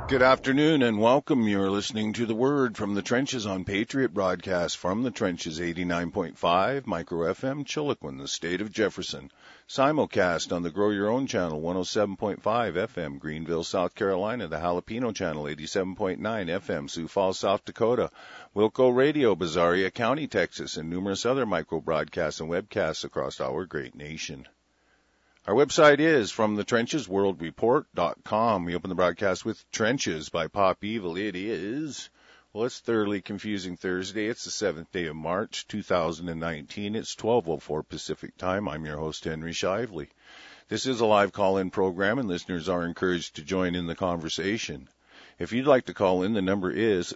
Good afternoon and welcome. You're listening to The Word from the Trenches on Patriot Broadcast from the Trenches 89.5 Micro FM Chiloquin, the state of Jefferson. Simulcast on the Grow Your Own channel 107.5 FM Greenville, South Carolina, the Jalapeno channel 87.9 FM Sioux Falls, South Dakota, Wilco Radio, Bazaria County, Texas, and numerous other micro broadcasts and webcasts across our great nation. Our website is FromTheTrenchesWorldReport.com. We open the broadcast with Trenches by Pop Evil. It is, well, it's Thoroughly Confusing Thursday. It's the 7th day of March, 2019. It's 12:04 Pacific Time. I'm your host, Henry Shively. This is a live call-in program, and listeners are encouraged to join in the conversation. If you'd like to call in, the number is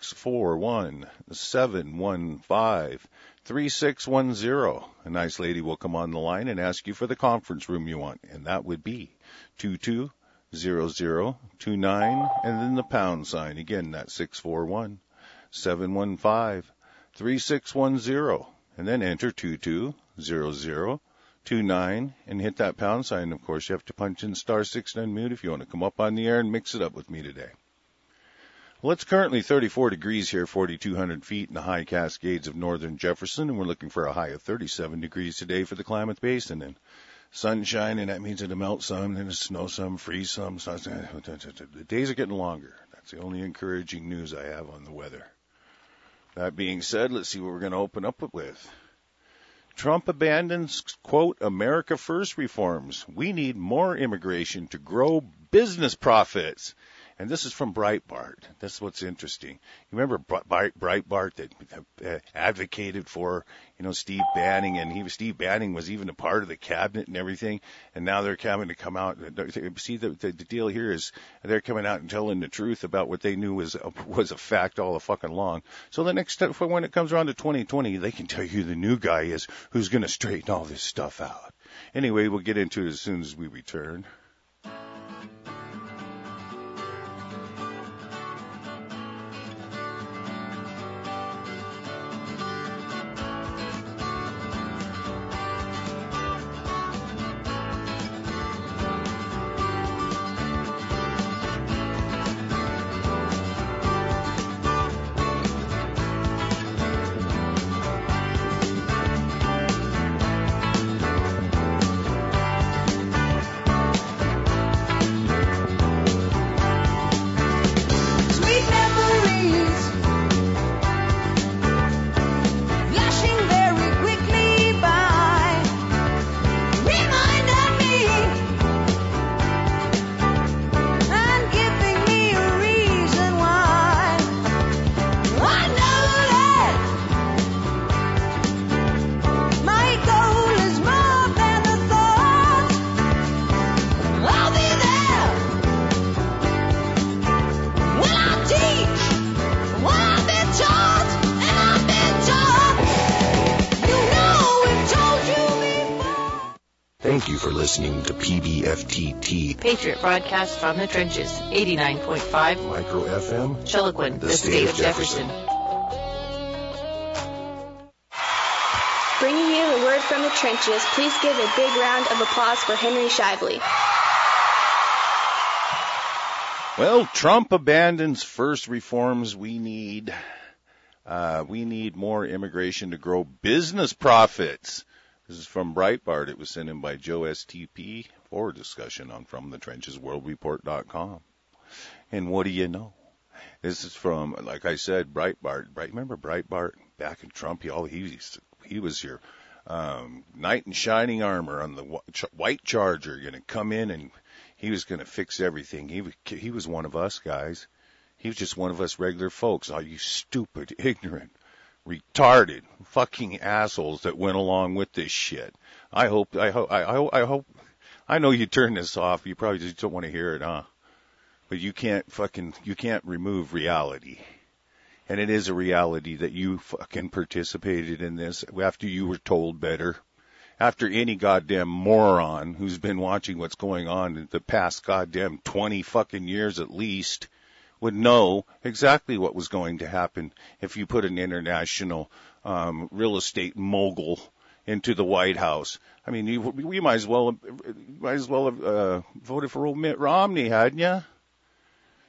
641-715-3610. A nice lady will come on the line and ask you for the conference room you want, and that would be 220029 and then the pound sign. Again, that's 641-715-3610, and then enter 220029 and hit that pound sign. Of course, you have to punch in *6 and unmute if you want to come up on the air and mix it up with me today. Well, it's currently 34 degrees here, 4,200 feet in the high Cascades of northern Jefferson, and we're looking for a high of 37 degrees today for the Klamath Basin. And sunshine, and that means it'll melt some, and it'll snow some, freeze some. The days are getting longer. That's the only encouraging news I have on the weather. That being said, let's see what we're going to open up with. Trump abandons, quote, America First reforms. We need more immigration to grow business profits. And this is from Breitbart. That's what's interesting. You remember Breitbart that advocated for, Steve Bannon, and Steve Bannon was even a part of the cabinet and everything. And now they're coming to come out. See, the deal here is they're coming out and telling the truth about what they knew was a fact all fucking long. So the next step, when it comes around to 2020, they can tell you who the new guy is who's going to straighten all this stuff out. Anyway, we'll get into it as soon as we return. Listening to PBFTT, Patriot Broadcast from the Trenches, 89.5 Micro FM Chiloquin, the state of Jefferson. Bringing you the word from the trenches, please give a big round of applause for Henry Shively. Well, Trump abandons first reforms. We need more immigration to grow business profits. This is from Breitbart. It was sent in by Joe STP for discussion on FromTheTrenchesWorldReport.com. And what do you know? This is from, like I said, Breitbart. Remember Breitbart back in Trump? He was your knight in shining armor on the white Charger, going to come in and he was going to fix everything. He was one of us guys. He was just one of us regular folks. All you stupid, ignorant, retarded fucking assholes that went along with this shit. I know you turn this off. You probably just don't want to hear it, huh? But you can't remove reality. And it is a reality that you fucking participated in this after you were told better. After any goddamn moron who's been watching what's going on in the past goddamn 20 fucking years at least would know exactly what was going to happen if you put an international real estate mogul into the White House. I mean, you might as well have voted for old Mitt Romney, hadn't you?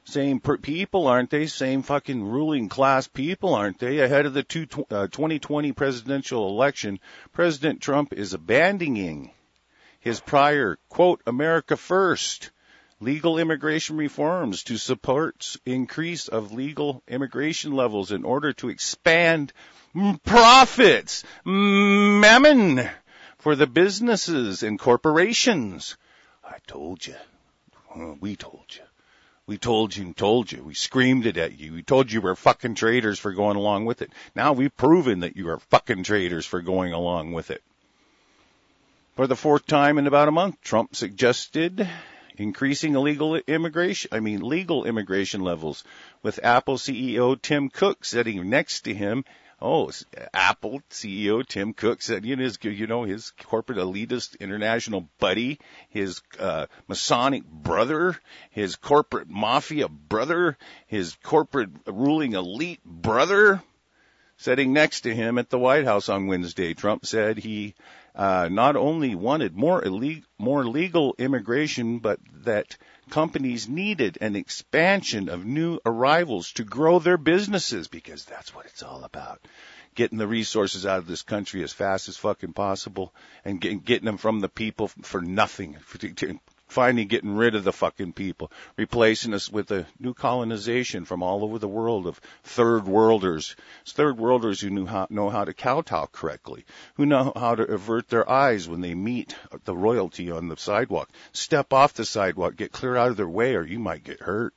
Same people, aren't they? Same fucking ruling class people, aren't they? Ahead of the 2020 presidential election, President Trump is abandoning his prior, quote, America First, legal immigration reforms to support increase of legal immigration levels in order to expand profits, mammon, for the businesses and corporations. I told you. We told you. We told you and told you. We screamed it at you. We told you were fucking traitors for going along with it. Now we've proven that you are fucking traitors for going along with it. For the fourth time in about a month, Trump suggested increasing legal immigration levels, with Apple CEO Tim Cook sitting next to him. Oh, Apple CEO Tim Cook said, his corporate elitist international buddy, his Masonic brother, his corporate mafia brother, his corporate ruling elite brother, sitting next to him at the White House on Wednesday. Trump said he not only wanted more legal immigration, but that companies needed an expansion of new arrivals to grow their businesses, because that's what it's all about. Getting the resources out of this country as fast as fucking possible and getting them from the people for nothing. Finally getting rid of the fucking people, replacing us with a new colonization from all over the world of third worlders. It's third worlders who know how to kowtow correctly, who know how to avert their eyes when they meet the royalty on the sidewalk. Step off the sidewalk, get clear out of their way, or you might get hurt.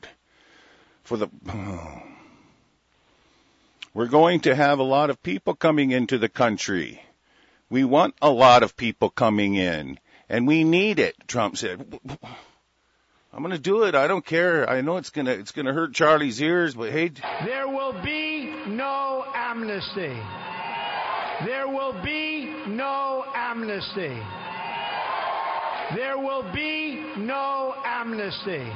We're going to have a lot of people coming into the country. We want a lot of people coming in. And we need it, Trump said. I'm going to do it. I don't care. I know it's going to hurt Charlie's ears, but hey. There will be no amnesty. There will be no amnesty. There will be no amnesty.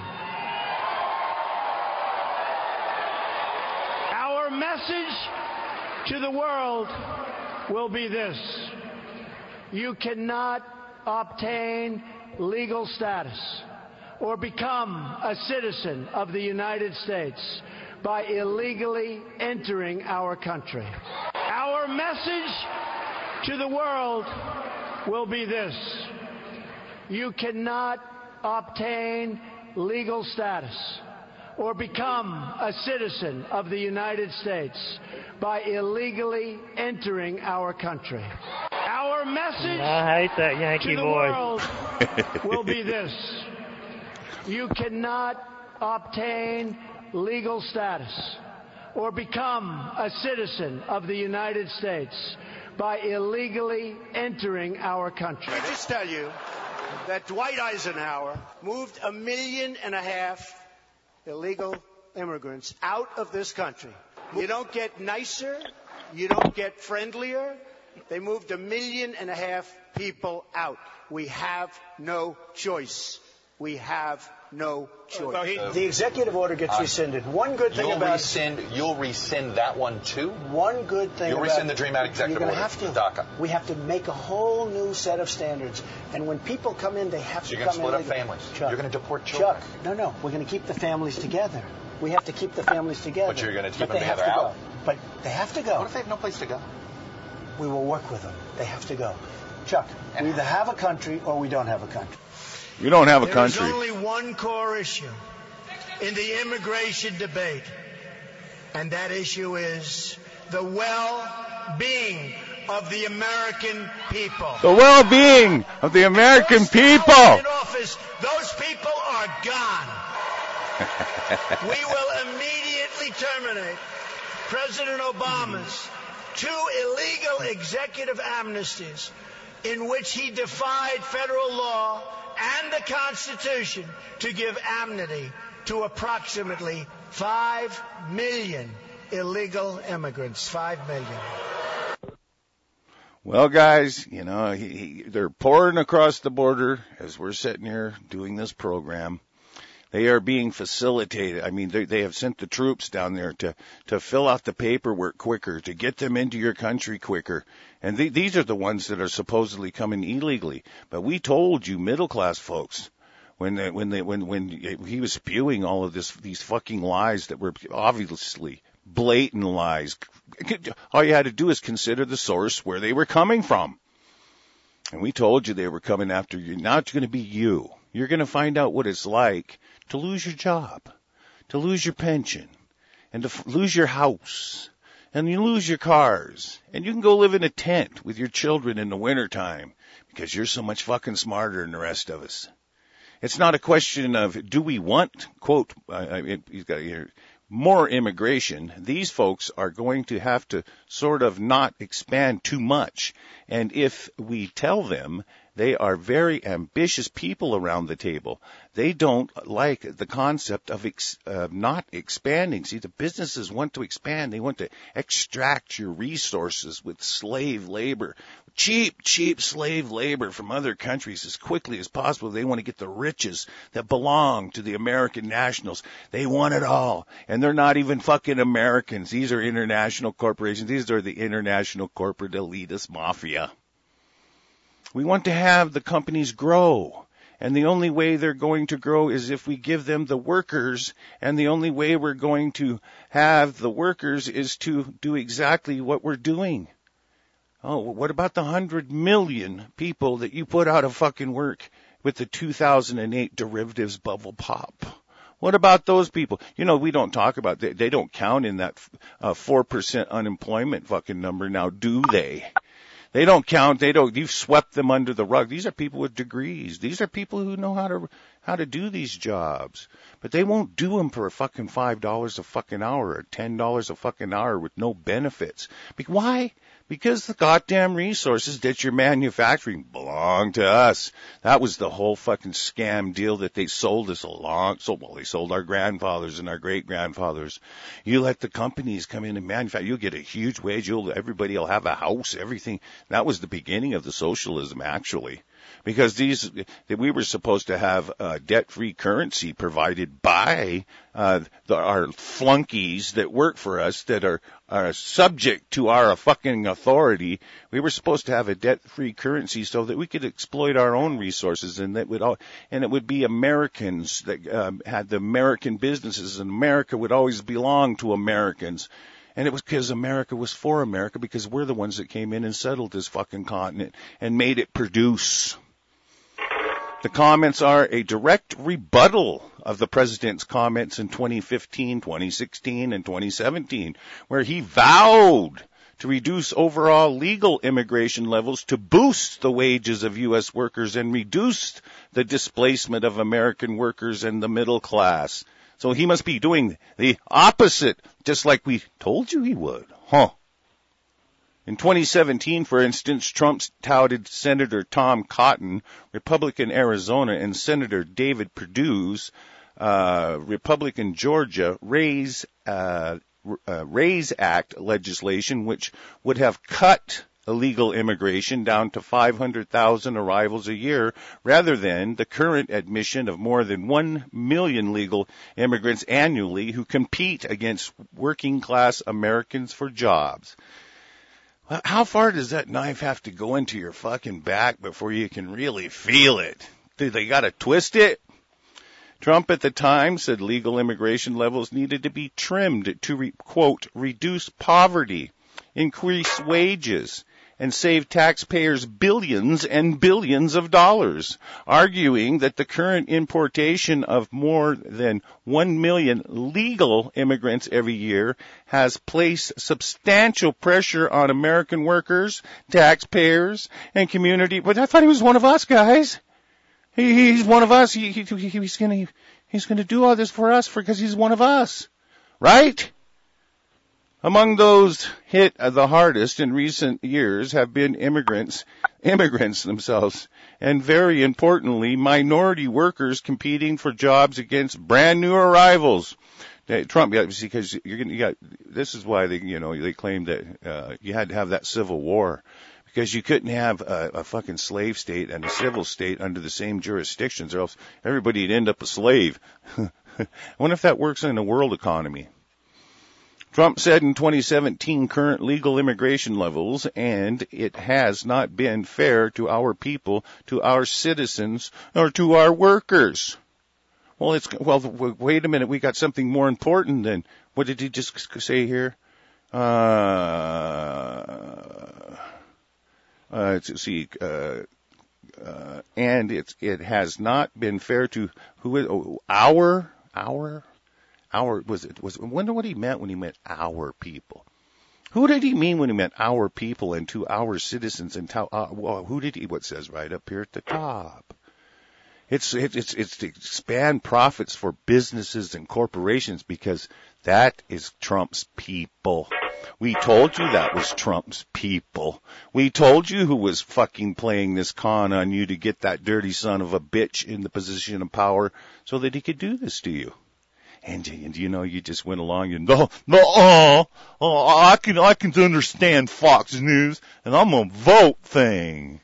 Our message to the world will be this: you cannot obtain legal status or become a citizen of the United States by illegally entering our country. Our message to the world will be this: you cannot obtain legal status or become a citizen of the United States by illegally entering our country. Our message I hate that Yankee to the voice. world will be this: you cannot obtain legal status or become a citizen of the United States by illegally entering our country. I just tell you that Dwight Eisenhower moved 1.5 million illegal immigrants out of this country. You don't get nicer, you don't get friendlier. They moved 1.5 million people out. We have no choice. We have no choice. The executive order gets rescinded. One good thing You'll rescind that one too? One good thing You'll rescind the Dream Act executive order. DACA. We have to make a whole new set of standards. And when people come in, they have to come in. You're going to split up families. Chuck, you're going to deport children. Chuck, no. We're going to keep the families together. We have to keep the families together. But you're going to keep them together out. But they have to go. What if they have no place to go? We will work with them. They have to go. Chuck, we either have a country or we don't have a country. We don't have a country. There's only one core issue in the immigration debate, and that issue is the well-being of the American people. The well-being of the American people. In office, those people are gone. We will immediately terminate President Obama's 2 illegal executive amnesties in which he defied federal law and the Constitution to give amnesty to approximately 5 million illegal immigrants. 5 million. Well, guys, they're pouring across the border as we're sitting here doing this program. They are being facilitated. I mean, they have sent the troops down there to fill out the paperwork quicker, to get them into your country quicker. And these are the ones that are supposedly coming illegally. But we told you, middle-class folks, when he was spewing all of these fucking lies that were obviously blatant lies. All you had to do is consider the source where they were coming from. And we told you they were coming after you. Now it's going to be you. You're going to find out what it's like to lose your job, to lose your pension, and to lose your house, and you lose your cars, and you can go live in a tent with your children in the wintertime because you're so much fucking smarter than the rest of us. It's not a question of, do we want, quote, he's got here, more immigration. These folks are going to have to sort of not expand too much. And if we tell them they are very ambitious people around the table, they don't like the concept of not expanding. See, the businesses want to expand. They want to extract your resources with slave labor, cheap slave labor from other countries as quickly as possible. They want to get the riches that belong to the American nationals. They want it all. And they're not even fucking Americans. These are international corporations. These are the international corporate elitist mafia. We want to have the companies grow. And the only way they're going to grow is if we give them the workers. And the only way we're going to have the workers is to do exactly what we're doing. Oh, what about the 100 million people that you put out of fucking work with the 2008 derivatives bubble pop? What about those people? You know, we don't talk about, they don't count in that 4% unemployment fucking number now, do they? They don't count. You've swept them under the rug. These are people with degrees. These are people who know how to do these jobs. But they won't do them for a fucking $5 a fucking hour or $10 a fucking hour with no benefits. Why? Because the goddamn resources that you're manufacturing belong to us. That was the whole fucking scam deal that they sold us they sold our grandfathers and our great-grandfathers. You let the companies come in and manufacture, you'll get a huge wage, everybody will have a house, everything. That was the beginning of the socialism, actually. Because we were supposed to have debt-free currency provided by our flunkies that work for us, that are subject to our fucking authority. We were supposed to have a debt-free currency so that we could exploit our own resources, and it would be Americans that had the American businesses, and America would always belong to Americans. And it was because America was for America, because we're the ones that came in and settled this fucking continent and made it produce. The comments are a direct rebuttal of the president's comments in 2015, 2016, and 2017, where he vowed to reduce overall legal immigration levels to boost the wages of U.S. workers and reduce the displacement of American workers and the middle class. So he must be doing the opposite, just like we told you he would. In 2017, for instance, Trump touted Senator Tom Cotton, Republican Arizona, and Senator David Perdue's Republican Georgia Raise Act legislation, which would have cut illegal immigration down to 500,000 arrivals a year, rather than the current admission of more than 1 million legal immigrants annually who compete against working-class Americans for jobs. How far does that knife have to go into your fucking back before you can really feel it? Do they got to twist it? Trump at the time said legal immigration levels needed to be trimmed to, quote, reduce poverty, increase wages, and save taxpayers billions and billions of dollars, arguing that the current importation of more than 1 million legal immigrants every year has placed substantial pressure on American workers, taxpayers, and community. But I thought he was one of us, guys. He's one of us. He's going to do all this for us because he's one of us, right? Among those hit the hardest in recent years have been immigrants themselves, and very importantly, minority workers competing for jobs against brand new arrivals. Trump, because this is why they claim that you had to have that civil war, because you couldn't have a fucking slave state and a civil state under the same jurisdictions, or else everybody'd end up a slave. I wonder if that works in a world economy. Trump said in 2017 current legal immigration levels, and it has not been fair to our people, to our citizens, or to our workers. Well, wait a minute. We got something more important than, what did he just say here? Let's see, and it has not been fair to I wonder what he meant when he meant our people. Who did he mean when he meant our people and to our citizens and what says right up here at the top? It's to expand profits for businesses and corporations, because that is Trump's people. We told you that was Trump's people. We told you who was fucking playing this con on you to get that dirty son of a bitch in the position of power so that he could do this to you. And you just went along and I can understand Fox News and I'm a vote thing.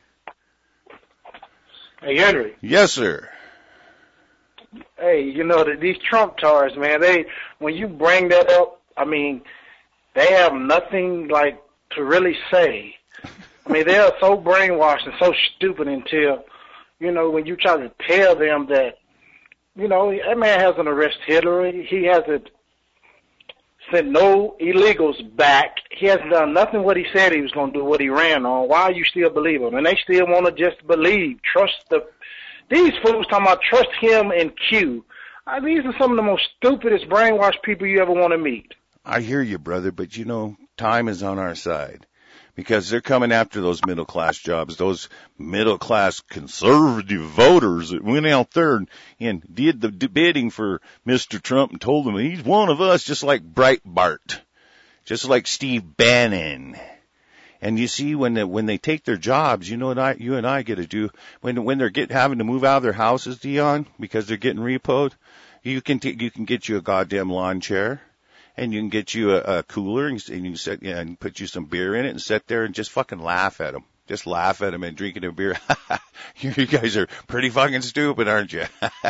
Hey, Henry. Yes, sir. Hey, these Trump tars, man, when you bring that up, I mean, they have nothing like to really say. I mean, they are so brainwashed and so stupid until, when you try to tell them that, that man hasn't arrested Hillary. He hasn't sent no illegals back. He hasn't done nothing what he said he was going to do, what he ran on. Why you still believe him? And they still want to just believe, these fools talking about trust him and Q. These are some of the most stupidest brainwashed people you ever want to meet. I hear you, brother, but time is on our side, because they're coming after those middle-class jobs, those middle-class conservative voters that went out there and did the bidding for Mr. Trump and told him he's one of us, just like Breitbart, just like Steve Bannon. And you see, when they take their jobs, you and I get to do, when they're having to move out of their houses, Dion, because they're getting repoed, you can get you a goddamn lawn chair. And you can get you a cooler and you sit and put you some beer in it and sit there and just fucking laugh at them. Just laugh at them and drinking a beer. You guys are pretty fucking stupid, aren't you?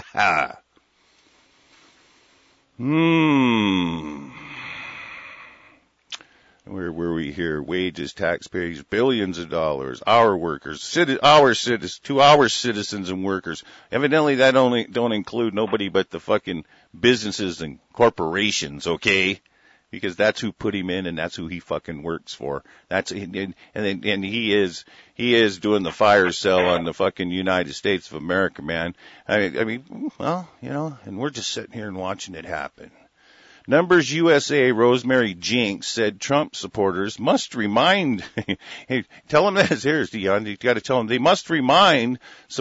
Where were we here? Wages, taxpayers, billions of dollars. Our workers, to our citizens and workers. Evidently, that don't include nobody but the fucking businesses and corporations, okay? Because that's who put him in, and that's who he fucking works for. And he is doing the fire sale on the fucking United States of America, man. I mean, well, and we're just sitting here and watching it happen. Numbers USA Rosemary Jinks said Trump supporters must remind, hey, tell them this, here's Dion, you got to tell them, they must remind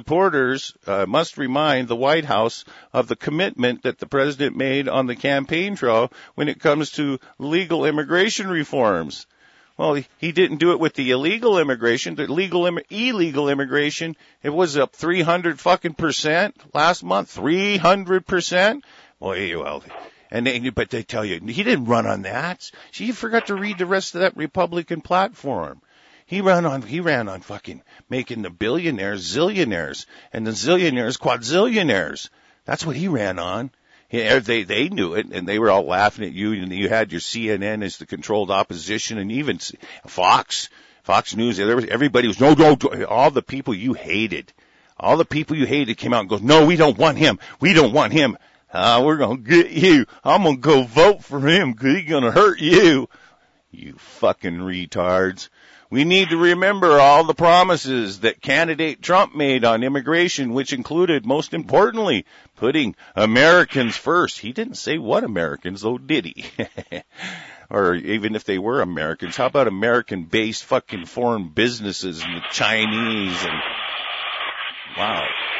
the White House of the commitment that the president made on the campaign trail when it comes to legal immigration reforms. Well, he didn't do it with the illegal immigration. The illegal immigration, it was up 300% last month, 300%. Well, but they tell you, he didn't run on that. You forgot to read the rest of that Republican platform. He ran on fucking making the billionaires zillionaires and the zillionaires quadzillionaires. That's what he ran on. They knew it, and they were all laughing at you, and you had your CNN as the controlled opposition, and even Fox News, everybody was, no, all the people you hated came out and goes, no, we don't want him. We're going to get you. I'm going to go vote for him because he's going to hurt you. You fucking retards. We need to remember all the promises that candidate Trump made on immigration, which included, most importantly, putting Americans first. He didn't say what Americans, though, did he? Or even if they were Americans, how about American-based fucking foreign businesses and the Chinese and, wow.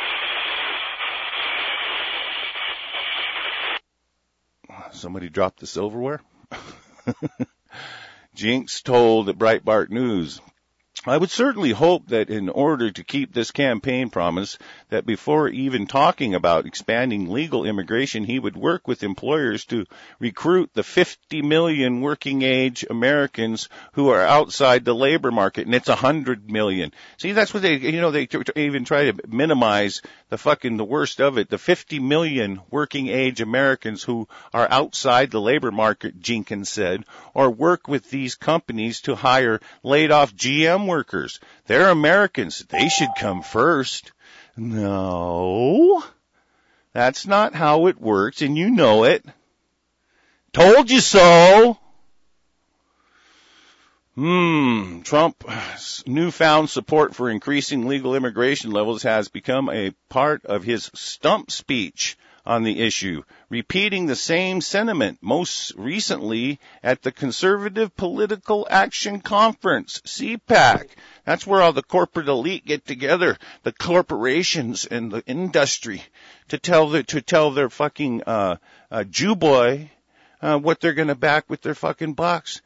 Somebody dropped the silverware? Jinx told Breitbart News, I would certainly hope that in order to keep this campaign promise, that before even talking about expanding legal immigration, he would work with employers to recruit the 50 million working age Americans who are outside the labor market, and it's 100 million. See, that's what they even try to minimize the worst of it. The 50 million working age Americans who are outside the labor market, Jenkins said, or work with these companies to hire laid off GM workers. They're Americans. They should come first. No, that's not how it works, and you know it. Told you so. Trump's newfound support for increasing legal immigration levels has become a part of his stump speech on the issue, repeating the same sentiment most recently at the Conservative Political Action Conference, CPAC. That's where all the corporate elite get together, the corporations and the industry, to tell their fucking Jew boy what they're going to back with their fucking bucks,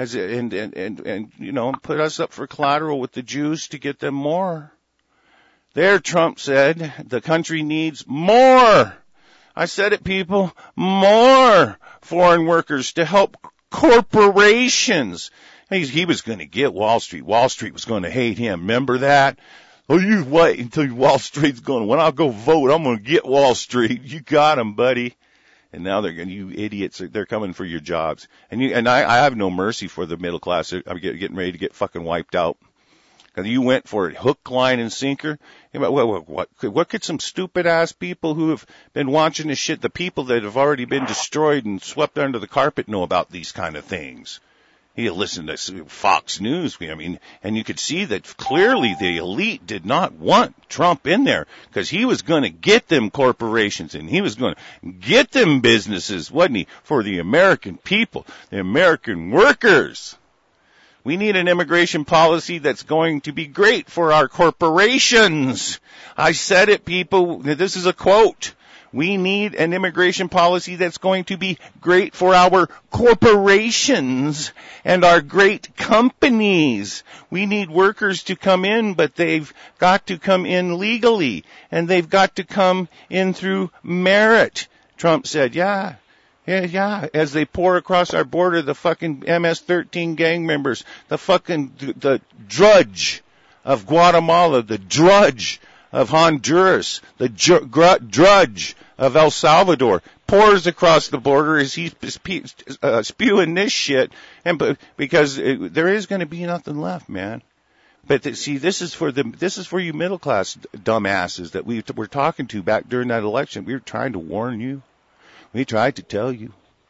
and put us up for collateral with the Jews to get them more. There, Trump said, the country needs more. I said it, people, more foreign workers to help corporations. He was going to get Wall Street. Wall Street was going to hate him. Remember that? Oh, you wait until Wall Street's going, when I go vote, I'm going to get Wall Street. You got him, buddy. And now you idiots, they're coming for your jobs. And I have no mercy for the middle class. I'm getting ready to get fucking wiped out. Because you went for it, hook, line, and sinker. What could some stupid ass people who have been watching this shit, the people that have already been destroyed and swept under the carpet, know about these kind of things? You listen to Fox News, and you could see that clearly the elite did not want Trump in there, because he was going to get them corporations and he was going to get them businesses, wasn't he, for the American people, the American workers. We need an immigration policy that's going to be great for our corporations. I said it, people. This is a quote. We need an immigration policy that's going to be great for our corporations and our great companies. We need workers to come in, but they've got to come in legally, and they've got to come in through merit. Trump said, yeah, as they pour across our border, the fucking MS-13 gang members, the drudge of Guatemala, the drudge of Honduras, the drudge of El Salvador, pours across the border as he's spewing this shit, because there is going to be nothing left, man. But this is for you middle class dumbasses that we were talking to back during that election. We were trying to warn you. We tried to tell you.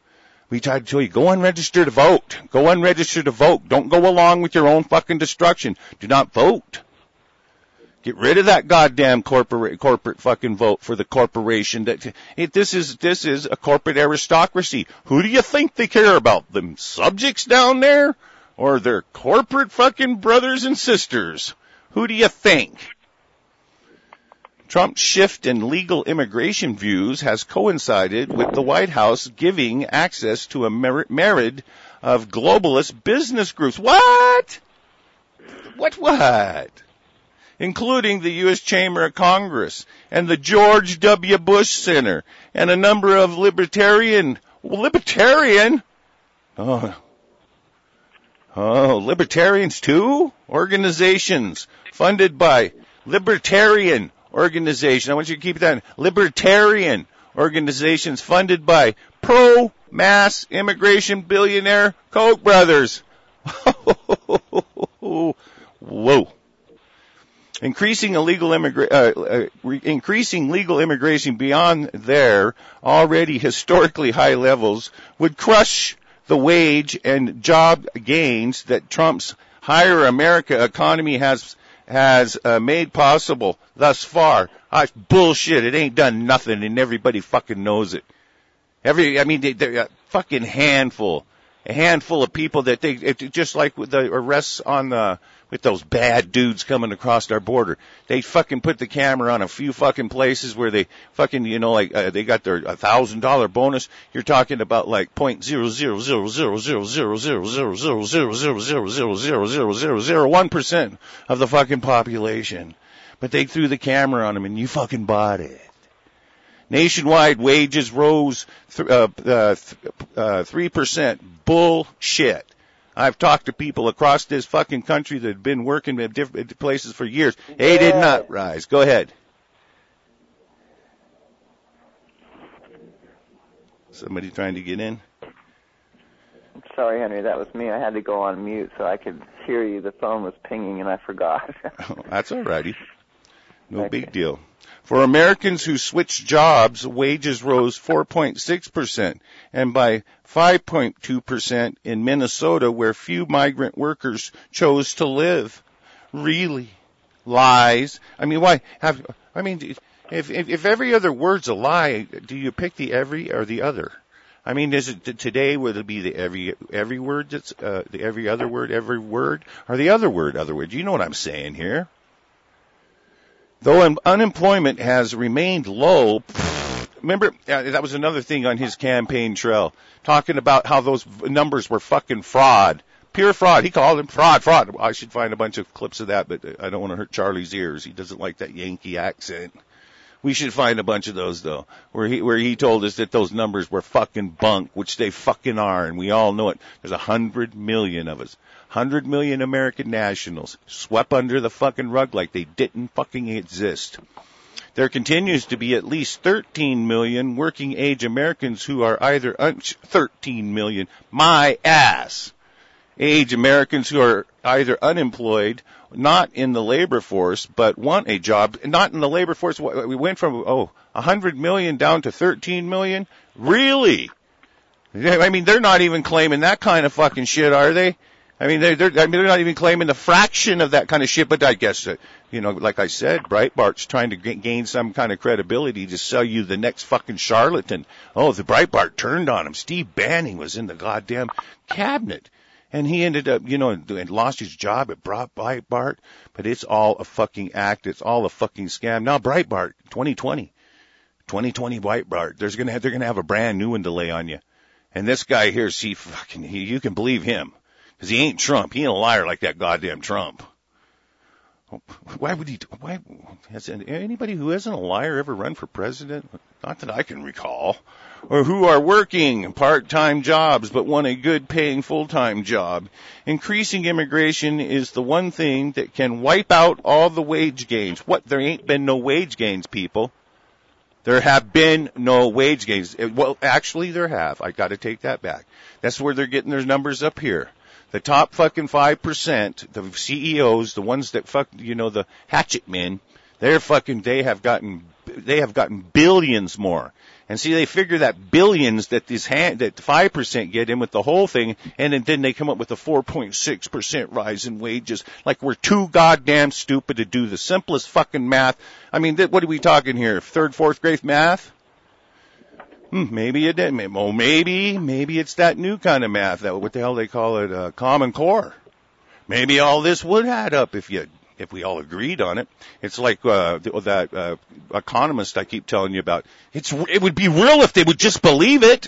Go unregister to vote. Go unregister to vote. Don't go along with your own fucking destruction. Do not vote. Get rid of that goddamn corporate fucking vote for the corporation. This is a corporate aristocracy. Who do you think they care about? Them subjects down there? Or their corporate fucking brothers and sisters? Who do you think? Trump's shift in legal immigration views has coincided with the White House giving access to a myriad of globalist business groups. What? What? Including the U.S. Chamber of Congress and the George W. Bush Center and a number of libertarian? Libertarians too? Organizations funded by libertarian organization. I want you to keep that. Libertarian organizations funded by pro-mass immigration billionaire Koch brothers. Whoa. Increasing legal immigration beyond their already historically high levels would crush the wage and job gains that Trump's Hire America economy has made possible thus far. Bullshit. It ain't done nothing, and everybody fucking knows it. They're a fucking handful a handful of people that just like with the arrests with those bad dudes coming across our border. They fucking put the camera on a few fucking places where they fucking, they got their $1,000 bonus. You're talking about like 0.0000000000000000001% of the fucking population. But they threw the camera on them and you fucking bought it. Nationwide wages rose 3%. Bullshit. I've talked to people across this fucking country that have been working at different places for years. They did not rise. Go ahead. Somebody trying to get in? Sorry, Henry, that was me. I had to go on mute so I could hear you. The phone was pinging and I forgot. Oh, that's all righty. No big deal. For Americans who switched jobs, wages rose 4.6% and by 5.2% in Minnesota, where few migrant workers chose to live. Really? Lies. I mean, why if every other word's a lie, do you pick the every or the other? I mean, is it today would it be the every word that's the every other word, every word, or the other word? You know what I'm saying here? Though unemployment has remained low, remember, that was another thing on his campaign trail, talking about how those numbers were fucking fraud. Pure fraud. He called them fraud. I should find a bunch of clips of that, but I don't want to hurt Charlie's ears. He doesn't like that Yankee accent. We should find a bunch of those, though, where he told us that those numbers were fucking bunk, which they fucking are, and we all know it. There's 100 million of us. 100 million American nationals swept under the fucking rug like they didn't fucking exist. There continues to be at least 13 million working age Americans who are either 13 million, my ass, age Americans who are either unemployed, not in the labor force, but want a job, not in the labor force. We went from 100 million down to 13 million. Really? I mean, they're not even claiming that kind of fucking shit, are they? I mean, they're not even claiming the fraction of that kind of shit, but I guess, like I said, Breitbart's trying to gain some kind of credibility to sell you the next fucking charlatan. Oh, the Breitbart turned on him. Steve Bannon was in the goddamn cabinet. And he ended up, and lost his job at Breitbart, but it's all a fucking act. It's all a fucking scam. Now Breitbart, 2020 Breitbart, they're going to have a brand new one to lay on you. And this guy here, you can believe him. Because he ain't Trump. He ain't a liar like that goddamn Trump. Why would he? Has anybody who isn't a liar ever run for president? Not that I can recall. Or who are working part-time jobs but want a good paying full-time job. Increasing immigration is the one thing that can wipe out all the wage gains. What? There ain't been no wage gains, people. There have been no wage gains. Well, actually there have. I got to take that back. That's where they're getting their numbers up here. The top fucking 5%, the CEOs, the ones that the hatchet men, they have gotten billions more. And see, they figure that billions that that 5% get in with the whole thing, and then they come up with a 4.6% rise in wages. Like we're too goddamn stupid to do the simplest fucking math. I mean, what are we talking here? Third, fourth grade math? Maybe it didn't. Maybe it's that new kind of math. What the hell they call it? Common Core. Maybe all this would add up if we all agreed on it. It's like that economist I keep telling you about. It would be real if they would just believe it.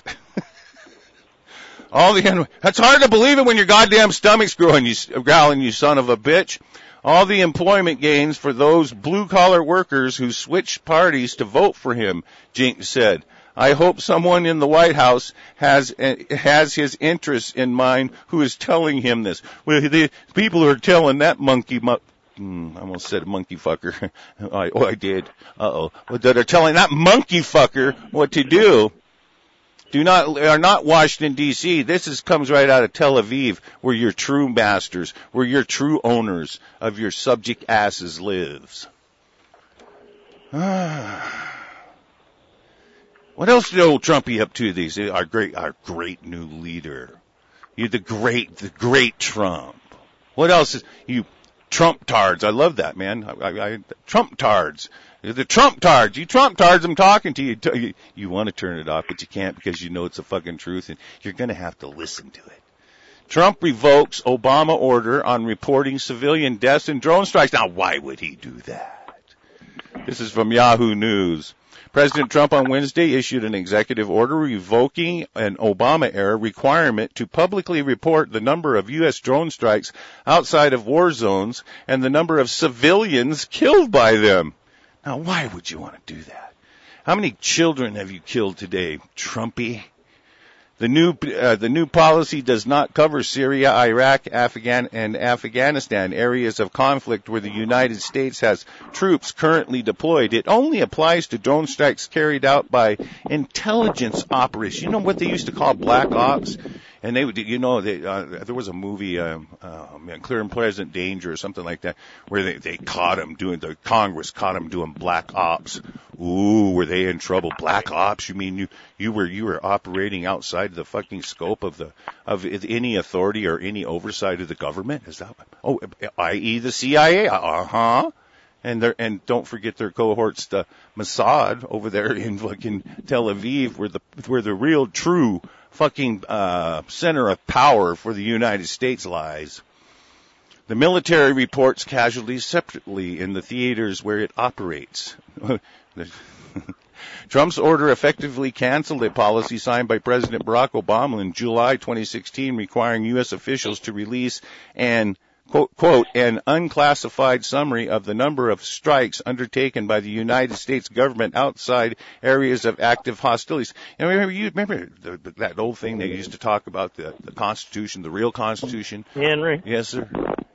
That's hard to believe it when your goddamn stomach's growling, you son of a bitch. All the employment gains for those blue-collar workers who switched parties to vote for him, Jinx said. I hope someone in the White House has his interests in mind who is telling him this. Well, the people who are telling that I almost said monkey fucker. I did. That are telling that monkey fucker what to do are not Washington, D.C. This comes right out of Tel Aviv, where your true masters, where your true owners of your subject asses lives. What else did old Trump be up to? Our great new leader. The great Trump. What else is Trump-tards. I love that, man. Trump-tards. The Trump-tards. You Trump-tards, I'm talking to you. You want to turn it off, but you can't because you know it's the fucking truth, and you're going to have to listen to it. Trump revokes Obama order on reporting civilian deaths in drone strikes. Now, why would he do that? This is from Yahoo News. President Trump on Wednesday issued an executive order revoking an Obama-era requirement to publicly report the number of U.S. drone strikes outside of war zones and the number of civilians killed by them. Now, why would you want to do that? How many children have you killed today, Trumpy? The new policy does not cover Syria, Iraq, Afghanistan, areas of conflict where the United States has troops currently deployed. It only applies to drone strikes carried out by intelligence operations. You know what they used to call black ops? And there was a movie, Clear and Present Danger or something like that, where they caught him the Congress caught him doing black ops. Ooh, were they in trouble? Black ops? You mean you were operating outside the fucking scope of any authority or any oversight of the government? Is that, i.e. the CIA? And don't forget their cohorts, the Mossad over there in fucking Tel Aviv, where the real true fucking center of power for the United States lies. The military reports casualties separately in the theaters where it operates. Trump's order effectively canceled a policy signed by President Barack Obama in July 2016 requiring U.S. officials to release an quote, an unclassified summary of the number of strikes undertaken by the United States government outside areas of active hostilities. And remember that old thing they used to talk about, the Constitution, the real Constitution? Henry? Yes, sir.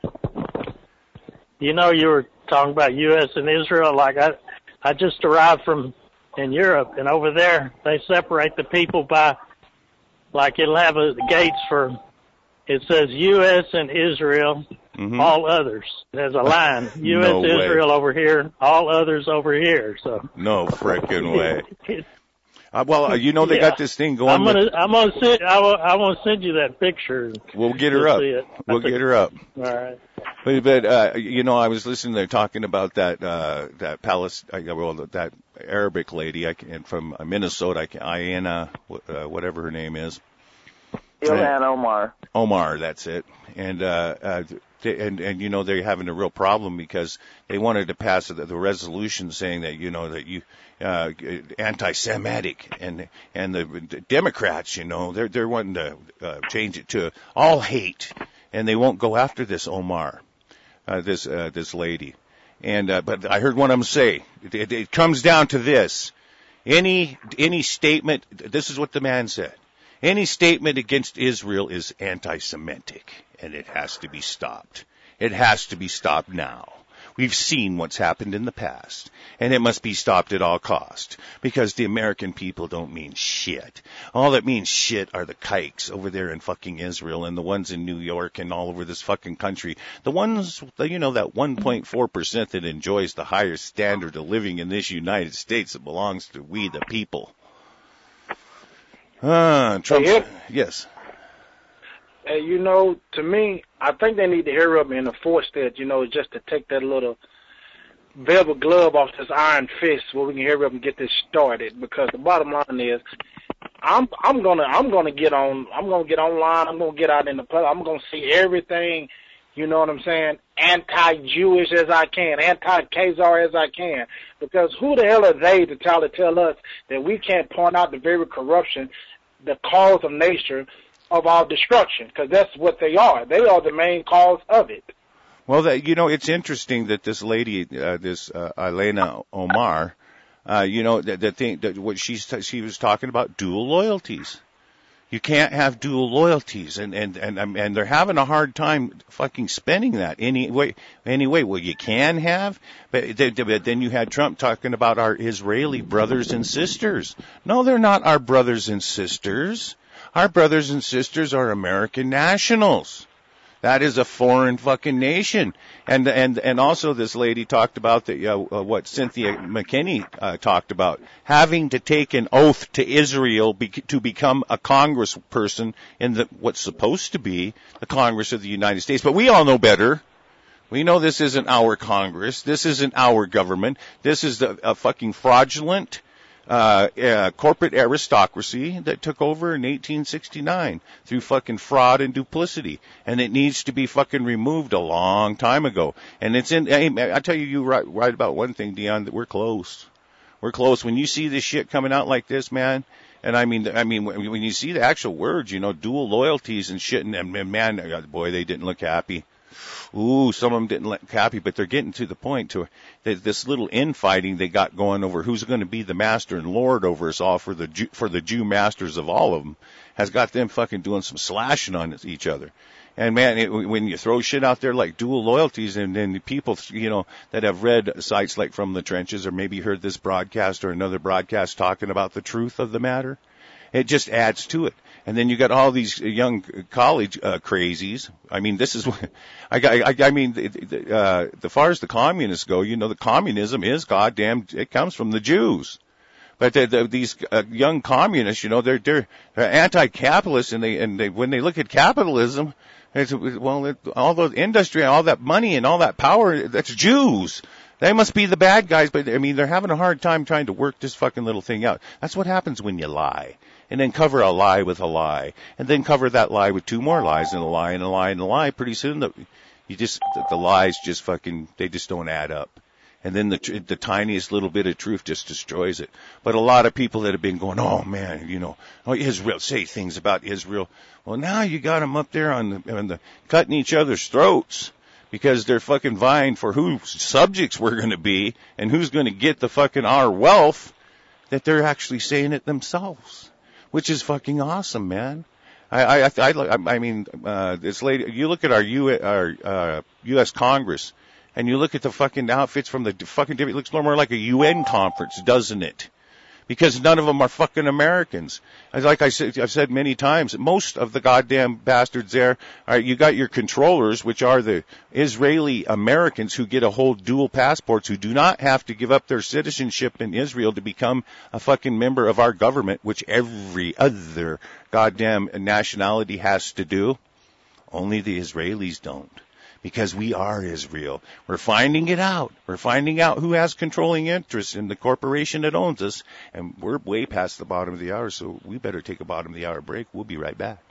You know, you were talking about U.S. and Israel. Like, I just arrived in Europe, and over there they separate the people by, like, it'll have the gates for, it says U.S. and Israel, all others. There's a line, U.S. No Israel way. over here, all others over here. So no frickin' way. They got this thing going. I'm gonna send you that picture. We'll get her up. We'll get her up. All right. But I was listening. They're talking about that that Arabic lady from Minnesota, Ayanna, whatever her name is. Ilhan Omar. Omar, that's it. And they're having a real problem because they wanted to pass the resolution saying that anti-Semitic, and the Democrats, they're wanting to change it to all hate, and they won't go after this Omar, this lady. And but I heard one of them say it comes down to this: any statement. This is what the man said. Any statement against Israel is anti-Semitic, and it has to be stopped. It has to be stopped now. We've seen what's happened in the past, and it must be stopped at all cost, because the American people don't mean shit. All that means shit are the kikes over there in fucking Israel and the ones in New York and all over this fucking country. The ones, that 1.4% that enjoys the higher standard of living in this United States that belongs to we the people. Trump. Yes. To me, I think they need to hurry up and enforce that, just to take that little velvet glove off this iron fist where we can hurry up and get this started. Because the bottom line is, I'm gonna get online. I'm gonna get out in the public. I'm gonna see everything. You know what I'm saying? Anti-Jewish as I can, anti-Khazar as I can. Because who the hell are they to tell us that we can't point out the very corruption, the cause of nature of our destruction? Because that's what they are. They are the main cause of it. Well, it's interesting that this lady, Ilhan Omar, the thing that what she was talking about, dual loyalties. You can't have dual loyalties, and they're having a hard time fucking spending that anyway. Well, you can have, but then you had Trump talking about our Israeli brothers and sisters. No, they're not our brothers and sisters. Our brothers and sisters are American nationals. That is a foreign fucking nation. And also this lady talked about what Cynthia McKinney talked about, having to take an oath to Israel to become a congressperson in what's supposed to be the Congress of the United States. But we all know better. We know this isn't our Congress. This isn't our government. This is a fucking fraudulent corporate aristocracy that took over in 1869 through fucking fraud and duplicity, and it needs to be fucking removed a long time ago. And it's in. I tell you, you right about one thing, Dion, that we're close. We're close. When you see this shit coming out like this, man. And I mean, when you see the actual words, you know, dual loyalties and shit, and man, boy, they didn't look happy. Ooh, some of them didn't look happy, but they're getting to the point to this little infighting they got going over who's going to be the master and lord over us all for the Jew masters of all of them has got them fucking doing some slashing on each other. And man, when you throw shit out there like dual loyalties, and then people, you know, that have read sites like From the Trenches or maybe heard this broadcast or another broadcast talking about the truth of the matter, it just adds to it. And then you got all these young college crazies. I mean, this is what I mean. As far as the communists go, you know, the communism is goddamn. It comes from the Jews. But these young communists, you know, they're anti-capitalist, and they when they look at capitalism, it's, well, all the industry, all that money, and all that power, that's Jews. They must be the bad guys. But I mean, they're having a hard time trying to work this fucking little thing out. That's what happens when you lie. And then cover a lie with a lie, and then cover that lie with two more lies, and a lie, and a lie, and a lie. Pretty soon, the lies just fucking, they just don't add up. And then the tiniest little bit of truth just destroys it. But a lot of people that have been going, oh man, you know, oh Israel, say things about Israel. Well, now you got them up there on the cutting each other's throats because they're fucking vying for whose subjects we're going to be and who's going to get the fucking our wealth. That they're actually saying it themselves. Which is fucking awesome, man. I mean, this lady, you look at our U.S. Congress, and you look at the fucking outfits from the fucking, it looks more like a UN conference, doesn't it? Because none of them are fucking Americans. Like I've said many times, most of the goddamn bastards there, you got your controllers, which are the Israeli Americans who get a whole dual passports, who do not have to give up their citizenship in Israel to become a fucking member of our government, which every other goddamn nationality has to do. Only the Israelis don't. Because we are Israel. We're finding it out. We're finding out who has controlling interests in the corporation that owns us. And we're way past the bottom of the hour, so we better take a bottom of the hour break. We'll be right back.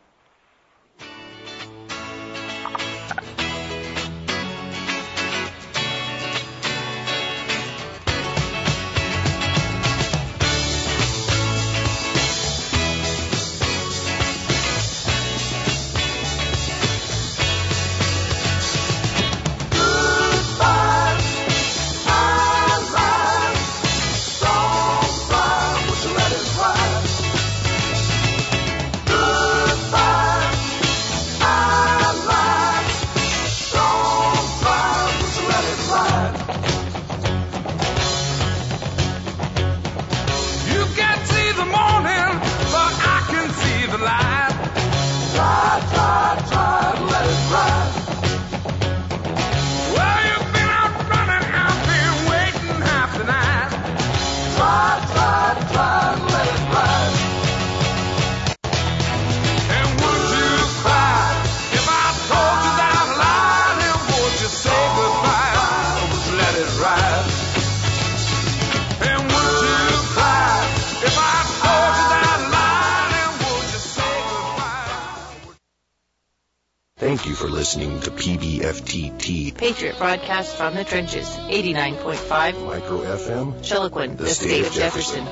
Thank you for listening to PBFTT. Patriot broadcast from the trenches, 89.5 Micro FM. Chiloquin, the state of Jefferson.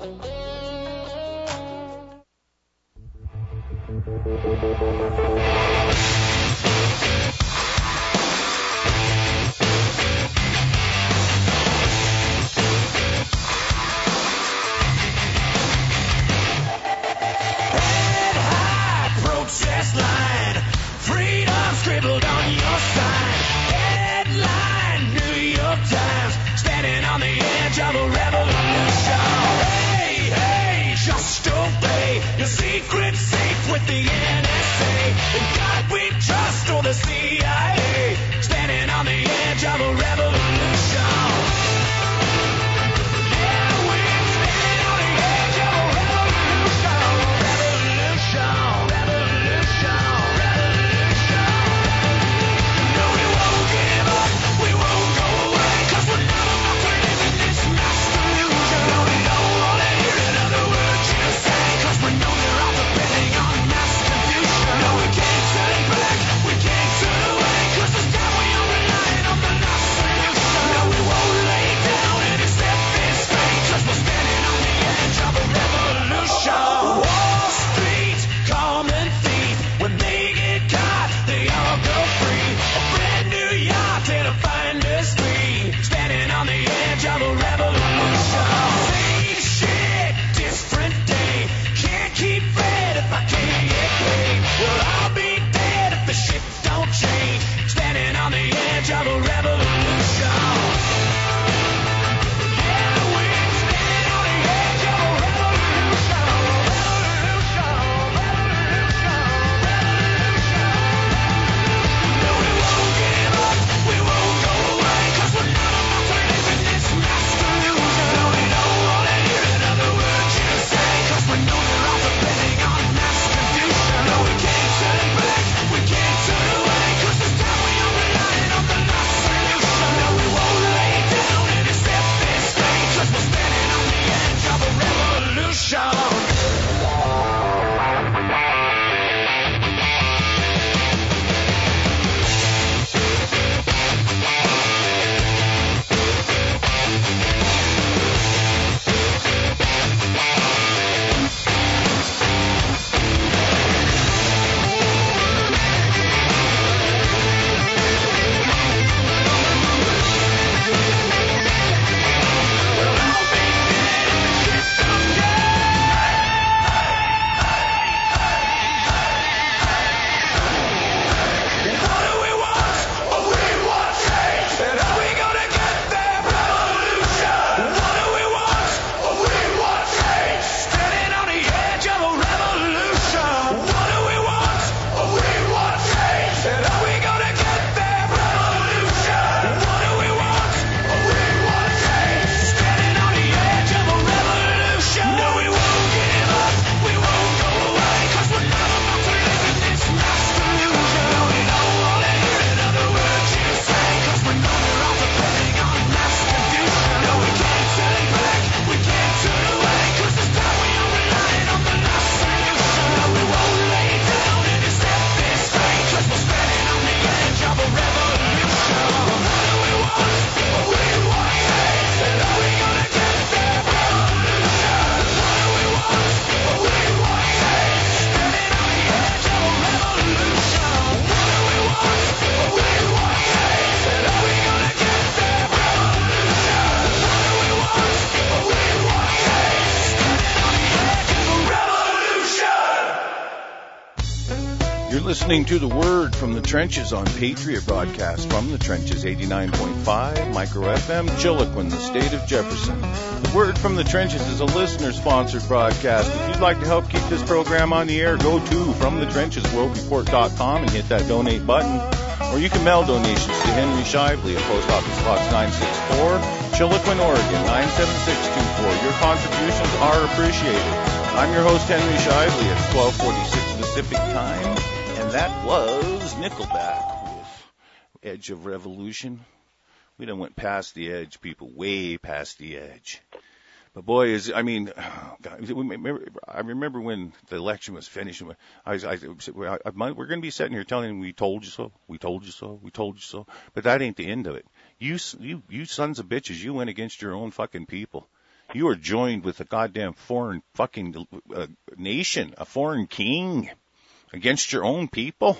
Scribbled on your sign, headline New York Times, standing on the edge of a revolution. Hey, hey, just obey your secret safe with the NSA. In God we trust, or the CIA. You're listening to The Word from the Trenches on Patriot Broadcast from the Trenches, 89.5 Micro FM, Chiloquin, the state of Jefferson. The Word from the Trenches is a listener-sponsored broadcast. If you'd like to help keep this program on the air, go to FromTheTrenchesWorldReport.com and hit that donate button. Or you can mail donations to Henry Shively at Post Office Box 964, Chiloquin, Oregon, 97624. Your contributions are appreciated. I'm your host, Henry Shively. It's 12:46 Pacific Time. And that was Nickelback with Edge of Revolution. We done went past the edge, people, way past the edge. But boy, I remember when the election was finished. We're going to be sitting here telling them, we told you so, we told you so, we told you so. But that ain't the end of it. You sons of bitches, you went against your own fucking people. You are joined with a goddamn foreign fucking nation, a foreign king. Against your own people?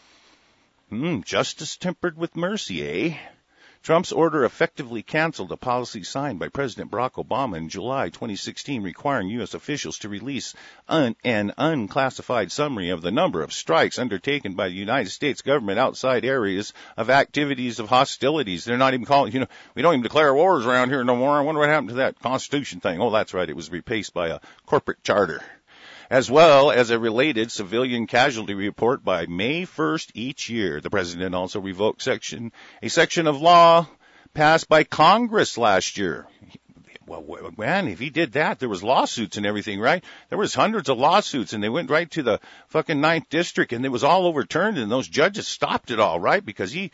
Justice tempered with mercy, eh? Trump's order effectively canceled a policy signed by President Barack Obama in July 2016 requiring U.S. officials to release an unclassified summary of the number of strikes undertaken by the United States government outside areas of activities of hostilities. They're not even calling, we don't even declare wars around here no more. I wonder what happened to that Constitution thing. Oh, that's right. It was replaced by a corporate charter. As well as a related civilian casualty report by May 1st each year. The president also revoked a section of law passed by Congress last year. Well, man, if he did that, there was lawsuits and everything, right? There was hundreds of lawsuits, and they went right to the fucking 9th District, and it was all overturned, and those judges stopped it all, right? Because he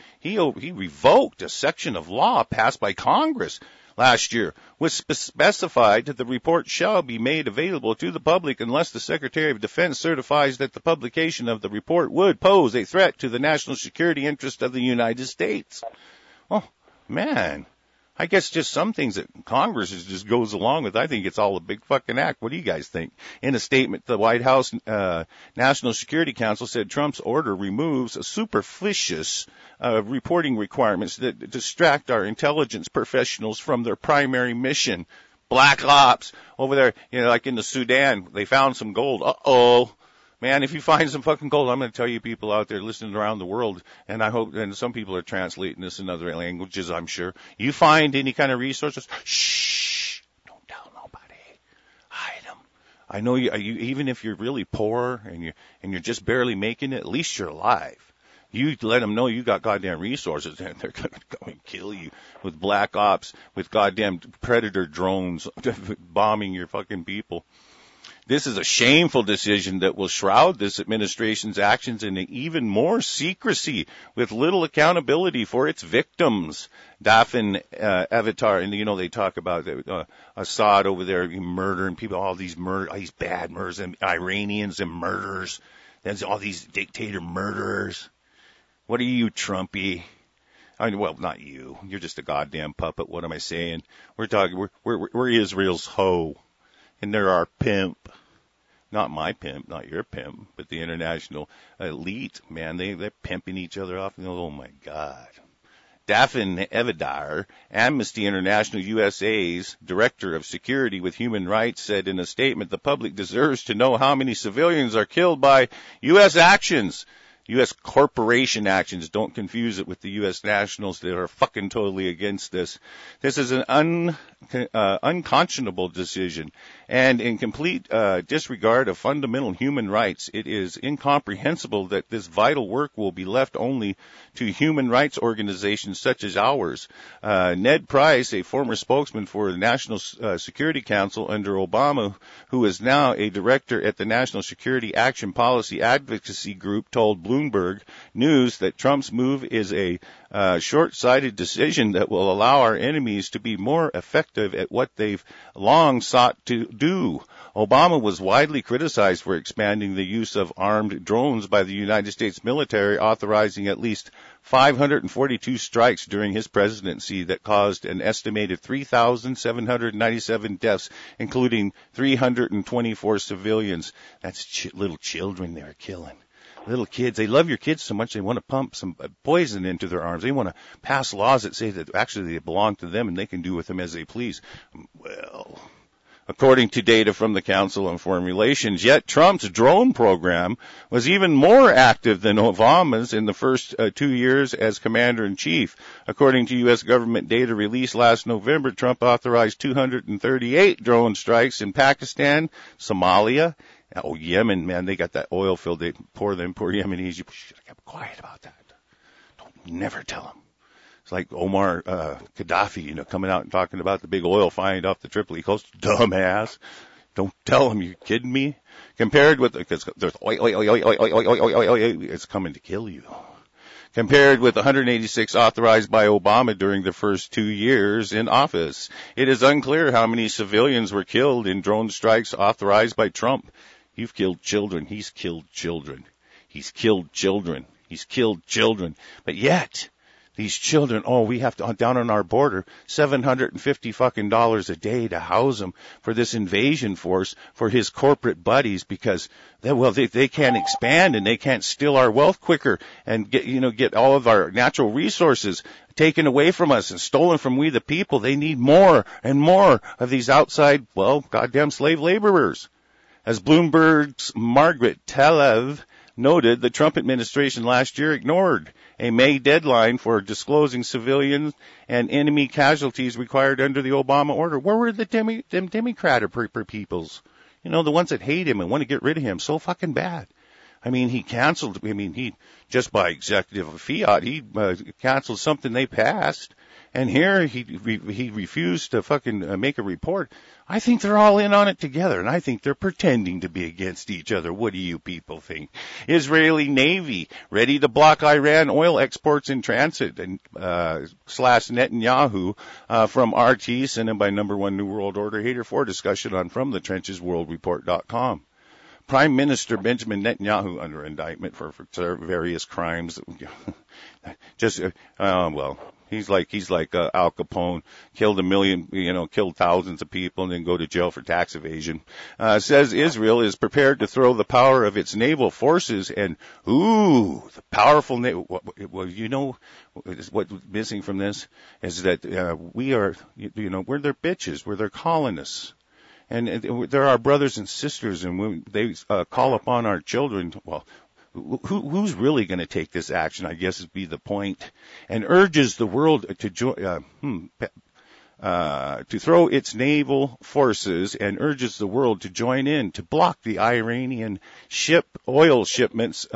revoked a section of law passed by Congress last year, which specified that the report shall be made available to the public unless the Secretary of Defense certifies that the publication of the report would pose a threat to the national security interest of the United States. Oh, man. I guess just some things that Congress just goes along with. I think it's all a big fucking act. What do you guys think? In a statement, the White House National Security Council said Trump's order removes superfluous reporting requirements that distract our intelligence professionals from their primary mission. Black ops over there, like in the Sudan, they found some gold. Uh-oh. Man, if you find some fucking gold, I'm going to tell you people out there listening around the world, and I hope, and some people are translating this in other languages, I'm sure. You find any kind of resources, shh, don't tell nobody. Hide them. I know you, even if you're really poor and you're just barely making it, at least you're alive. You let them know you got goddamn resources, and they're going to go and kill you with black ops, with goddamn predator drones bombing your fucking people. This is a shameful decision that will shroud this administration's actions in even more secrecy with little accountability for its victims. Daphne Avatar, and they talk about Assad over there murdering people, all these bad murders, and Iranians and murderers. There's all these dictator murderers. What are you, Trumpy? Well, not you. You're just a goddamn puppet. What am I saying? We're Israel's hoe. And they're our pimp. Not my pimp, not your pimp, but the international elite, man. They're pimping each other off. Oh, my God. Daphne Evidar, Amnesty International USA's Director of Security with Human Rights, said in a statement, the public deserves to know how many civilians are killed by U.S. actions. U.S. corporation actions. Don't confuse it with the U.S. nationals that are fucking totally against this. This is an unconscionable decision, and in complete disregard of fundamental human rights. It is incomprehensible that this vital work will be left only to human rights organizations such as ours. Ned Price, a former spokesman for the National Security Council under Obama, who is now a director at the National Security Action Policy Advocacy Group, told Bloomberg News that Trump's move is a short-sighted decision that will allow our enemies to be more effective at what they've long sought to do. Obama was widely criticized for expanding the use of armed drones by the United States military, authorizing at least 542 strikes during his presidency that caused an estimated 3,797 deaths, including 324 civilians. That's little children they're killing. Little kids, they love your kids so much they want to pump some poison into their arms. They want to pass laws that say that actually they belong to them and they can do with them as they please. Well, according to data from the Council on Foreign Relations. Yet Trump's drone program was even more active than Obama's in the first 2 years as commander-in-chief. According to U.S. government data released last November, Trump authorized 238 drone strikes in Pakistan, Somalia, Yemen. Man, they got that oil field. They poor Yemenis. You should have kept quiet about that. Don't never tell them. It's like Omar Gaddafi, coming out and talking about the big oil find off the Tripoli coast. Dumbass. Don't tell him. You kidding me? Compared with, because there's it's coming to kill you. Compared with 186 authorized by Obama during the first 2 years in office, it is unclear how many civilians were killed in drone strikes authorized by Trump. You've killed children. He's killed children. He's killed children. He's killed children. But yet, these children, we have to, down on our border, $750 fucking dollars a day to house them for this invasion force for his corporate buddies because they can't expand and they can't steal our wealth quicker and get all of our natural resources taken away from us and stolen from we the people. They need more and more of these outside, goddamn slave laborers. As Bloomberg's Margaret Tlaib noted, the Trump administration last year ignored a May deadline for disclosing civilian and enemy casualties required under the Obama order. Where were the Democrat peoples? The ones that hate him and want to get rid of him so fucking bad. He canceled, just by executive fiat, he canceled something they passed. And here he refused to fucking make a report. I think they're all in on it together, and I think they're pretending to be against each other. What do you people think? Israeli Navy ready to block Iran oil exports in transit and slash Netanyahu from RT, sent in by number one New World Order hater for discussion on FromTheTrenchesWorldReport.com. Prime Minister Benjamin Netanyahu under indictment for various crimes. He's like Al Capone, killed 1 million, killed thousands of people and then go to jail for tax evasion. Says Israel is prepared to throw the power of its naval forces and, the powerful naval, what's missing from this is that, we're their bitches, we're their colonists. And they're our brothers and sisters, and when they call upon our children, who's really going to take this action, I guess, would be the point, and urges the world to to throw its naval forces and urges the world to join in to block the Iranian oil shipments,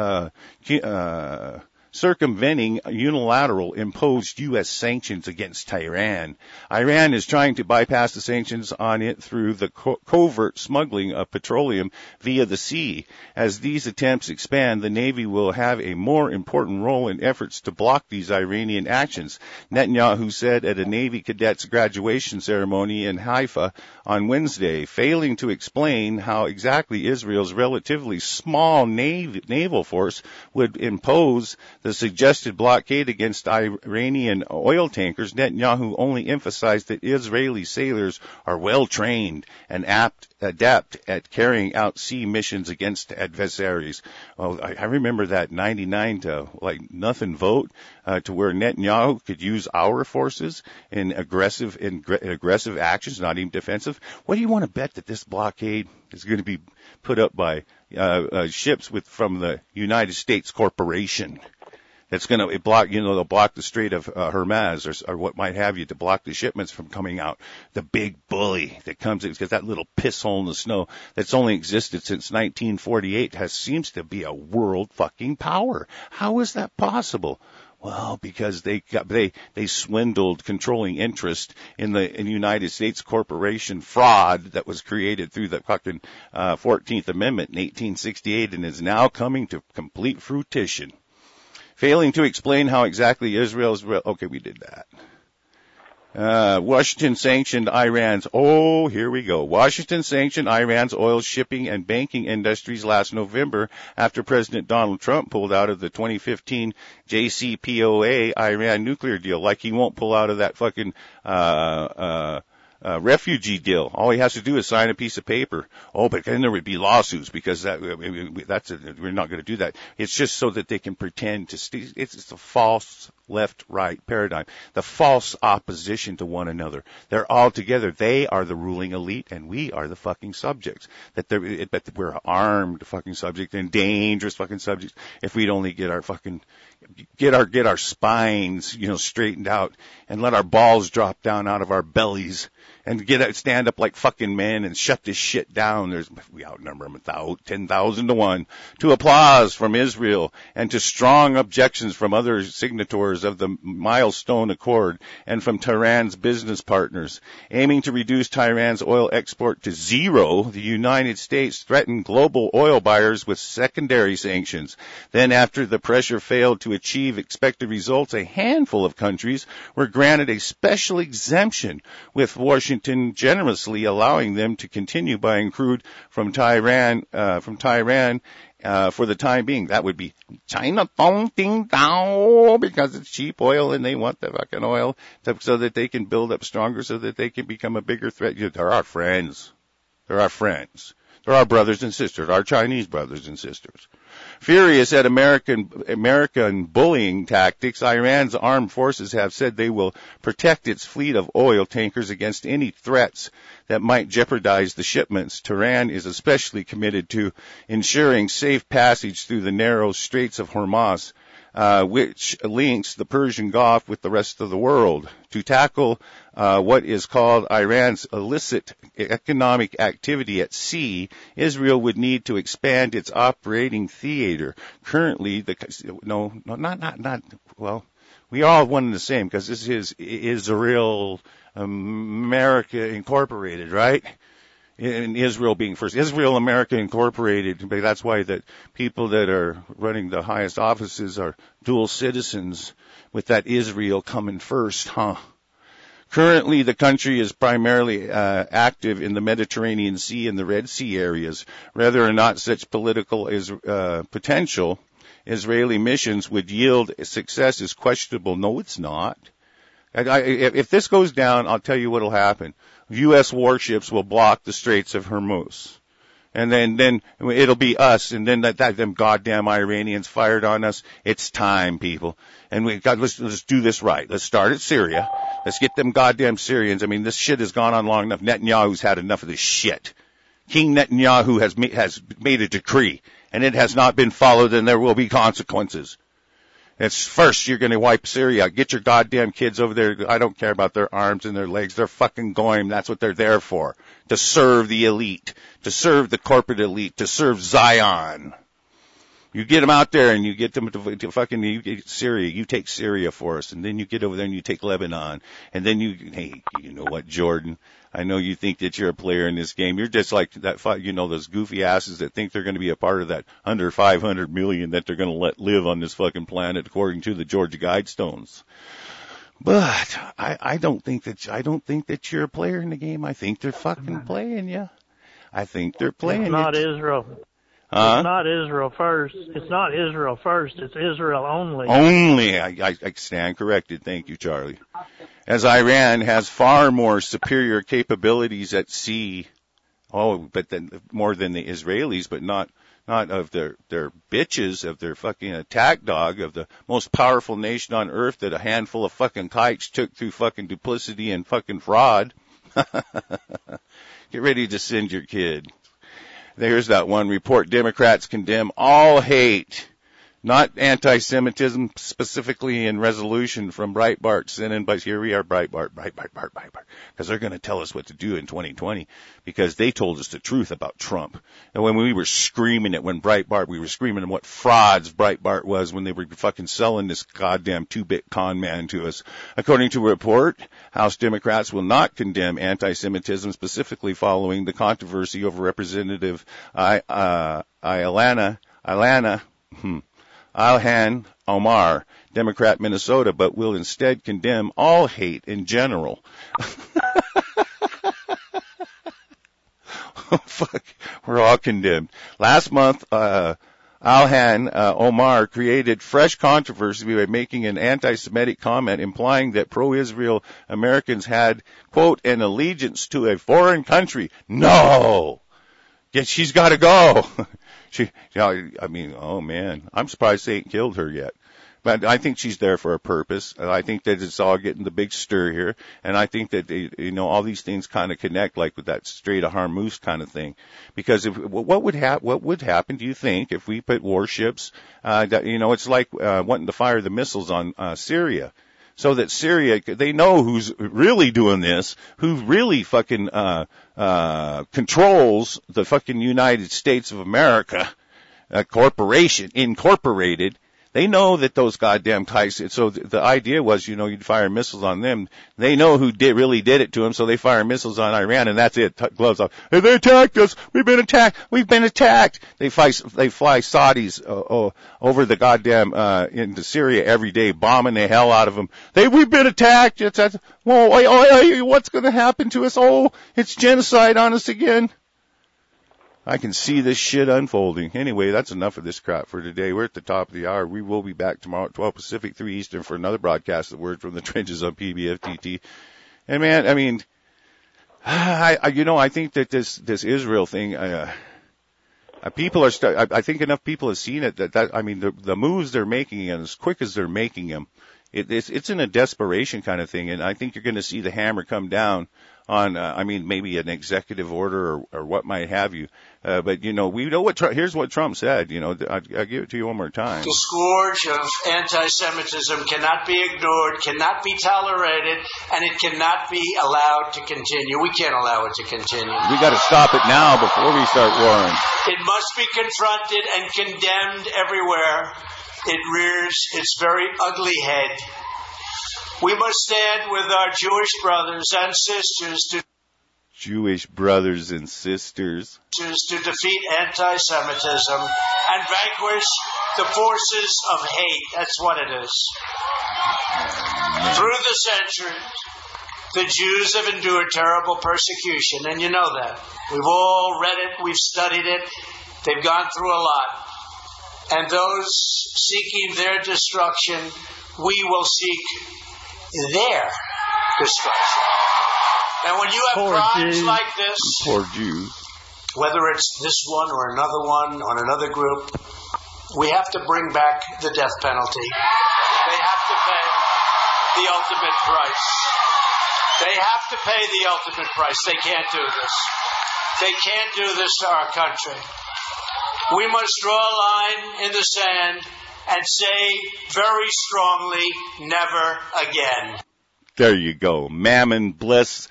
circumventing unilateral imposed U.S. sanctions against Tehran. Iran is trying to bypass the sanctions on it through the covert smuggling of petroleum via the sea. As these attempts expand, the Navy will have a more important role in efforts to block these Iranian actions, Netanyahu said at a Navy cadet's graduation ceremony in Haifa on Wednesday, failing to explain how exactly Israel's relatively small naval force would impose the suggested blockade against Iranian oil tankers. Netanyahu only emphasized that Israeli sailors are well trained and adept at carrying out sea missions against adversaries. Well, I remember that 99 to nothing vote to where Netanyahu could use our forces in aggressive actions, not even defensive. What do you want to bet that this blockade is going to be put up by ships from the United States Corporation? That's going to block, they'll block the Strait of Hormuz or what might have you to block the shipments from coming out. The big bully that comes in, because that little piss hole in the snow that's only existed since 1948 seems to be a world fucking power. How is that possible? Well, because they swindled controlling interest in the United States corporation fraud that was created through the fucking 14th Amendment in 1868 and is now coming to complete fruition. Failing to explain how exactly Israel's... Okay, we did that. Washington sanctioned Iran's... Oh, here we go. Washington sanctioned Iran's oil shipping and banking industries last November after President Donald Trump pulled out of the 2015 JCPOA Iran nuclear deal. Like he won't pull out of that fucking... refugee deal. All he has to do is sign a piece of paper. Oh, but then there would be lawsuits because we're not going to do that. It's just so that they can pretend to it's a false left-right paradigm, the false opposition to one another. They're all together. They are the ruling elite, and we are the fucking subjects. That we're armed fucking subjects and dangerous fucking subjects if we'd only get our fucking get our spines, straightened out and let our balls drop down out of our bellies and stand up like fucking men and shut this shit down. We outnumber them 10,000 to 1 to applause from Israel and to strong objections from other signatories of the Milestone Accord and from Tehran's business partners. Aiming to reduce Tehran's oil export to zero, the United States threatened global oil buyers with secondary sanctions. Then, after the pressure failed to achieve expected results, a handful of countries were granted a special exemption, with Washington generously allowing them to continue buying crude from Tehran for the time being. That would be China Ding Dao, because it's cheap oil and they want the fucking oil so that they can build up stronger, so that they can become a bigger threat. They're our friends. They're our friends. They're our brothers and sisters, our Chinese brothers and sisters. Furious at American bullying tactics, Iran's armed forces have said they will protect its fleet of oil tankers against any threats that might jeopardize the shipments. Tehran is especially committed to ensuring safe passage through the narrow Straits of Hormuz, which links the Persian Gulf with the rest of the world. To tackle what is called Iran's illicit economic activity at sea, Israel would need to expand its operating theater. Currently, we are all one and the same, because this is Israel America Incorporated, right? In Israel being first. Israel America Incorporated, but that's why that people that are running the highest offices are dual citizens, with that Israel coming first, huh? Currently, the country is primarily active in the Mediterranean Sea and the Red Sea areas. Whether or not such political potential Israeli missions would yield success is questionable. No, it's not. If this goes down, I'll tell you what will happen. U.S. warships will block the Straits of Hormuz. And then it'll be us, and then them goddamn Iranians fired on us. It's time, people. And let's do this right. Let's start at Syria. Let's get them goddamn Syrians. I mean, this shit has gone on long enough. Netanyahu's had enough of this shit. King Netanyahu has made a decree, and it has not been followed, and there will be consequences. It's first, you're going to wipe Syria. Get your goddamn kids over there. I don't care about their arms and their legs. They're fucking goyim. That's what they're there for. To serve the elite. To serve the corporate elite. To serve Zion. You get them out there and you get them to fucking, you get Syria. You take Syria for us. And then you get over there and you take Lebanon. And then hey, you know what, Jordan? I know you think that you're a player in this game. You're just like that, those goofy asses that think they're going to be a part of that under 500 million that they're going to let live on this fucking planet, according to the Georgia Guidestones. But I don't think that you're a player in the game. I think they're fucking playing you. I think they're playing. It's not Israel. It's not Israel first. It's not Israel first. It's Israel only. Only. I stand corrected. Thank you, Charlie. As Iran has far more superior capabilities at sea, but then more than the Israelis, but not of their bitches, of their fucking attack dog, of the most powerful nation on earth that a handful of fucking kikes took through fucking duplicity and fucking fraud. Get ready to send your kid. There's that one report. Democrats condemn all hate, not anti-Semitism, specifically in resolution from Breitbart. Sent in, but here we are, Breitbart, because they're going to tell us what to do in 2020, because they told us the truth about Trump. And when we were screaming at Breitbart, we were screaming at what frauds Breitbart was when they were fucking selling this goddamn 2-bit con man to us. According to a report, House Democrats will not condemn anti-Semitism, specifically following the controversy over Representative Ilhan Omar, Democrat, Minnesota, but will instead condemn all hate in general. Oh, fuck. We're all condemned. Last month, Ilhan Omar created fresh controversy by making an anti-Semitic comment implying that pro-Israel Americans had, quote, an allegiance to a foreign country. No! She's got to go. Oh man, I'm surprised they ain't killed her yet. But I think she's there for a purpose. And I think that it's all getting the big stir here. And I think that, all these things kind of connect, like with that Strait of Hormuz kind of thing. Because what would happen, do you think, if we put warships, it's like, wanting to fire the missiles on, Syria. So that Syria, they know who's really doing this, who really fucking, controls the fucking United States of America, corporation, incorporated. They know that those goddamn types, so the idea was, you'd fire missiles on them. They know who really did it to them, so they fire missiles on Iran, and that's it. Gloves off. Hey, they attacked us. We've been attacked. They fly Saudis, over the goddamn, into Syria every day, bombing the hell out of them. We've been attacked. Whoa, what's gonna happen to us? Oh, it's genocide on us again. I can see this shit unfolding. Anyway, that's enough of this crap for today. We're at the top of the hour. We will be back tomorrow at 12 Pacific, 3 Eastern for another broadcast of Word from the Trenches on PBFTT. And man, I mean, I think that this Israel thing, people are I think enough people have seen it the moves they're making and as quick as they're making them, it's in a desperation kind of thing. And I think you're going to see the hammer come down on, maybe an executive order or what might have you. But we know here's what Trump said, I'll give it to you one more time. The scourge of anti-Semitism cannot be ignored, cannot be tolerated, and it cannot be allowed to continue. We can't allow it to continue. We got to stop it now before we start warring. It must be confronted and condemned everywhere it rears its very ugly head. We must stand with our Jewish brothers and sisters to defeat anti-Semitism and vanquish the forces of hate. That's what it is. Through the centuries, the Jews have endured terrible persecution, and you know that. We've all read it, we've studied it. They've gone through a lot. And those seeking their destruction, we will seek their destruction. And when you have crimes like this, poor Jews, whether it's this one or another one or another group, we have to bring back the death penalty. They have to pay the ultimate price. They have to pay the ultimate price. They can't do this. They can't do this to our country. We must draw a line in the sand and say very strongly, never again. There you go. Mammon bless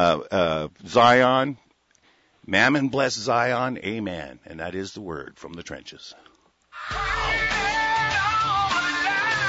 Zion. Mammon bless Zion. Amen. And that is the word from the trenches.